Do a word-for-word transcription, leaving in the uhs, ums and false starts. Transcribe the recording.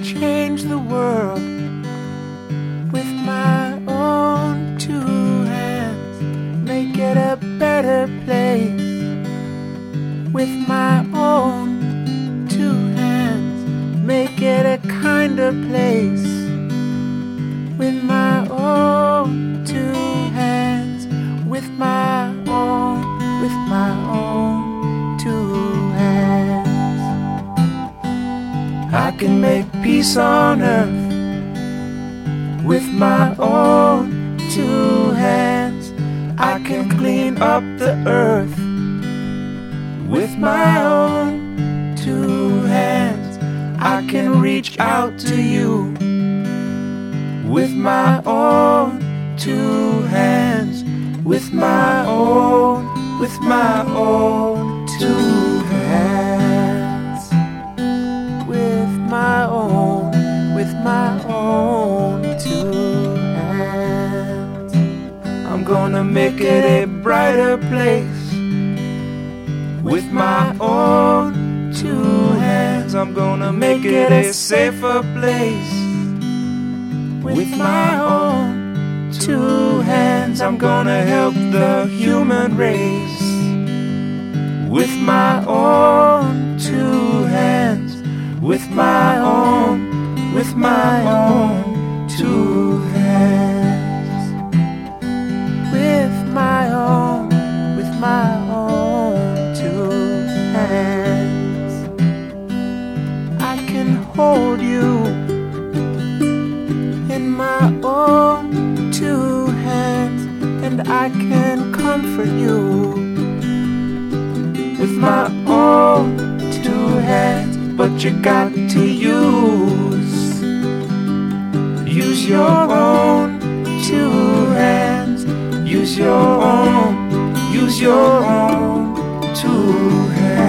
change the world with my own two hands, make it a better place with my own two hands, make it a kinder place with my own two hands, with my own, with my own two hands. I can make peace on earth with my own two hands. I can clean up the earth with my own two hands. I can reach out to you with my own two hands, with my own, with my own two hands, with my own, with my own two hands. I'm gonna make it a brighter place with my own two hands. I'm gonna make it a safer place with my own two hands. I'm gonna help the human race with my own two hands, with my own, with my own two hands, with my own, with my own two hands. I can hold you in my own two hands, and I can comfort you with my own two hands. But you got to use, use your own two hands, use your own, use your own two hands.